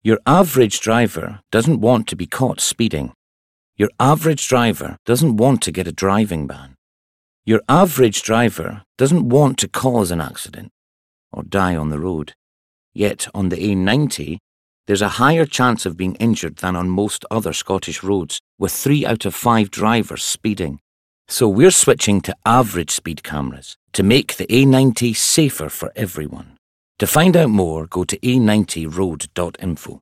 Your average driver doesn't want to be caught speeding. Your average driver doesn't want to get a driving ban. Your average driver doesn't want to cause an accident or die on the road. Yet on the A90, there's a higher chance of being injured than on most other Scottish roads, with 3 out of 5 drivers speeding. So we're switching to average speed cameras to make the A90 safer for everyone. To find out more, go to a90road.info.